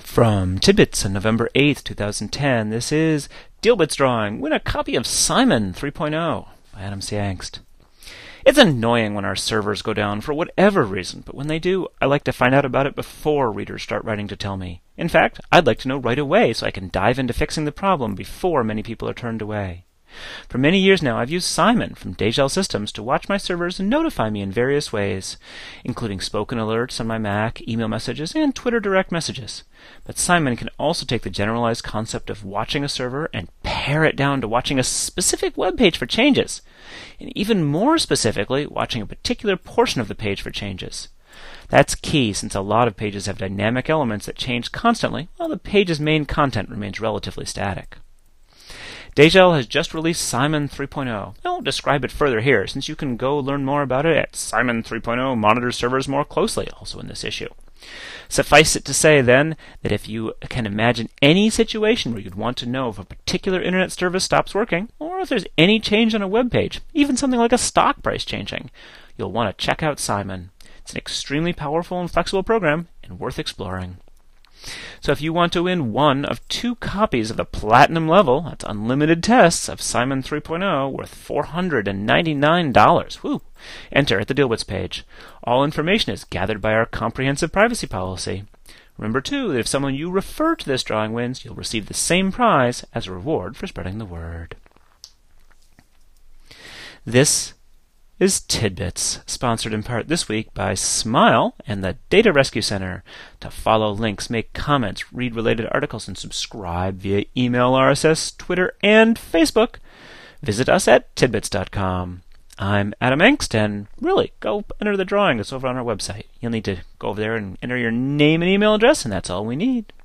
From Tidbits on November 8th, 2010, this is Dealbits Drawing. Win a copy of Simon 3.0 by Adam C. Angst. It's annoying when our servers go down for whatever reason, but when they do, I like to find out about it before readers start writing to tell me. In fact, I'd like to know right away so I can dive into fixing the problem before many people are turned away. For many years now, I've used Simon from Dagel Systems to watch my servers and notify me in various ways, including spoken alerts on my Mac, email messages, and Twitter direct messages. But Simon can also take the generalized concept of watching a server and pare it down to watching a specific web page for changes, and even more specifically, watching a particular portion of the page for changes. That's key since a lot of pages have dynamic elements that change constantly, while the page's main content remains relatively static. Dagel has just released Simon 3.0. I won't describe it further here, since you can go learn more about it at Simon 3.0 Monitors Servers More Closely, also in this issue. Suffice it to say, then, that if you can imagine any situation where you'd want to know if a particular internet service stops working, or if there's any change on a web page, even something like a stock price changing, you'll want to check out Simon. It's an extremely powerful and flexible program, and worth exploring. So if you want to win one of 2 copies of the Platinum level, that's unlimited tests of Simon 3.0 worth $499, woo, enter at the Dealbits page. All information is gathered by our comprehensive privacy policy. Remember, too, that if someone you refer to this drawing wins, you'll receive the same prize as a reward for spreading the word. This is Tidbits, sponsored in part this week by Smile and the Data Rescue Center. To follow links, make comments, read related articles, and subscribe via email, RSS, Twitter, and Facebook, visit us at tidbits.com. I'm Adam Angst, and really, go enter the drawing that's over on our website. You'll need to go over there and enter your name and email address, and that's all we need.